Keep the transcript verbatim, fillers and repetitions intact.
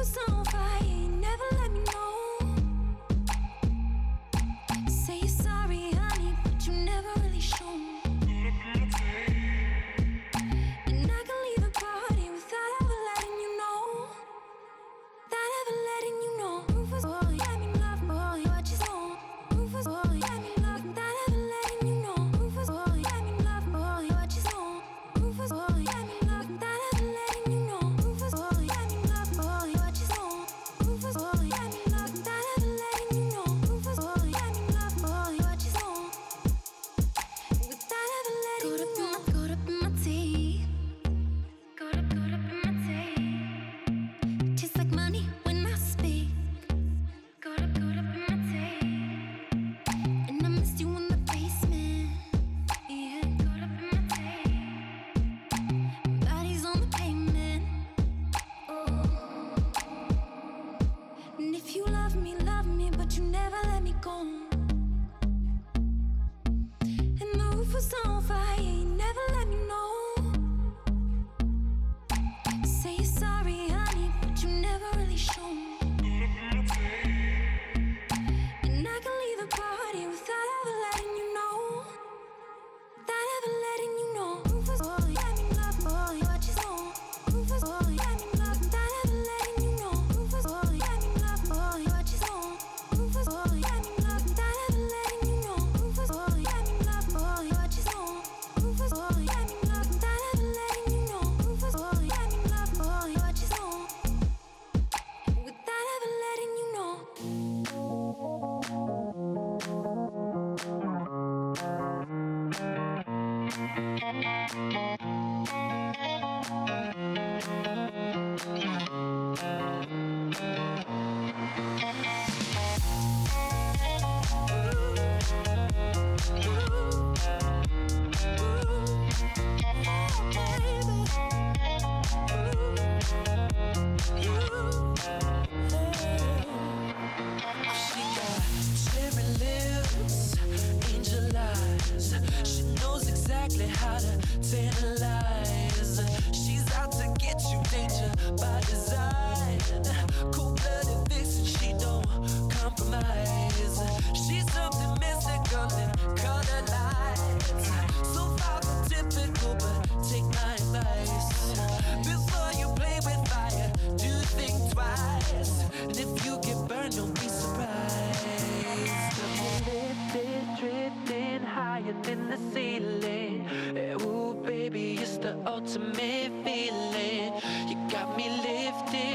was on fire, you never let me know. Say you're sorry, honey, but you never really show me. And I can leave the party without ever letting you know. Without ever letting you know. Rufus, oh, let me love, boy, what you saw. Rufus, oh, let me love, without ever letting you know. Rufus, oh, let me love, boy, what you saw. Rufus, oh, let me love, without ever letting you know. Rufus, oh, let me love, boy, what you saw. Rufus, oh, let me love, without ever letting you know. Rufus, oh, let me love, boy, what you saw. Without ever letting you know. Caught up in my teeth. Caught up, caught up in my teeth. Tastes like money when I speak. Caught up, caught up in my teeth. And I missed you in the basement. Yeah, caught up in my teeth. Bodies on the pavement. Oh. And if you love me, love me, but you never let me go. And the roof was on fire, you never let me know. Say you're sorry, honey, but you never really show me. And I can leave the party without ever letting you know. Without ever letting you know. Rufus, oh, let me love, boy, what you saw. Rufus, oh, let me love, without ever letting you know. Rufus, oh, let me love, boy, what you saw. Rufus, oh, let me love, without ever letting you know. Rufus, oh, let me love, boy, what you saw. Rufus, oh, let me love, without ever letting you know. Rufus, oh, let me love, boy, what you saw. Without ever letting you know. She got cherry lips, angel eyes. She knows exactly how to tantalize. She's out to get you, danger by design. Cold-blooded vixen, she don't compromise. She's something mystical and colored lights. So far from typical, but take my advice. Before you play with fire, do think twice. And if you get burned, don't be surprised. Lifted, drifting higher than the ceiling. Ooh, baby, it's the ultimate feeling. You got me lifted,